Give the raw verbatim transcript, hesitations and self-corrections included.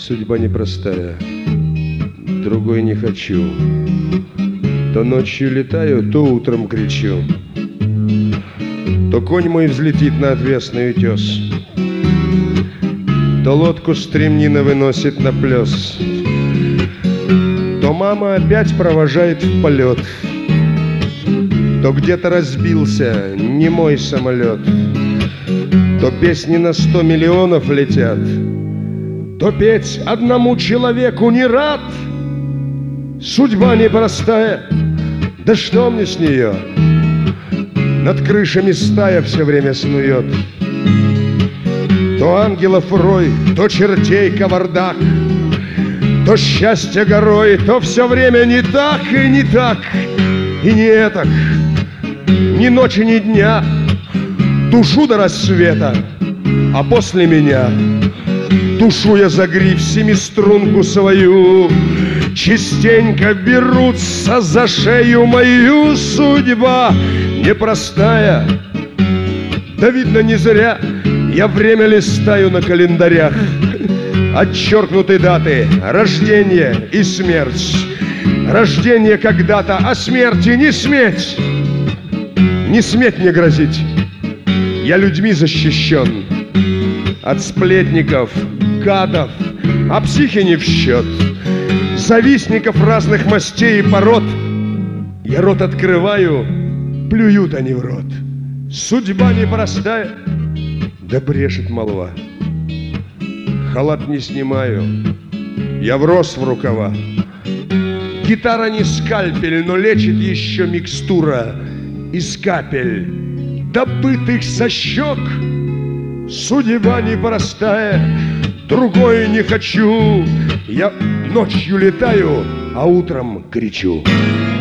Судьба непростая, другой не хочу. То ночью летаю, то утром кричу. То конь мой взлетит на отвесный утес, то лодку стремнина выносит на плес, то мама опять провожает в полет, то где-то разбился не мой самолет, то песни на сто миллионов летят, то петь одному человеку не рад. Судьба непростая, да что мне с нее? Над крышами стая все время снует. То ангелов рой, то чертей кавардак, то счастье горой, то все время не так и не так, и не этак. Ни ночи, ни дня, тушу до рассвета, а после меня тушу я за гриф семиструнку свою. Частенько берутся за шею мою. Судьба непростая, да видно не зря я время листаю на календарях. Отчеркнуты даты рождения и смерть. Рождение когда-то, а смерти не сметь. Не сметь мне грозить, я людьми защищен от сплетников, гадов, а психи не в счет. Завистников разных мастей и пород я рот открываю, плюют они в рот. Судьба непростая, да брешет молва. Халат не снимаю, я врос в рукава. Гитара не скальпель, но лечит еще микстура из капель, добытых со щек. Судьба непростая, другое не хочу. Я ночью летаю, а утром кричу.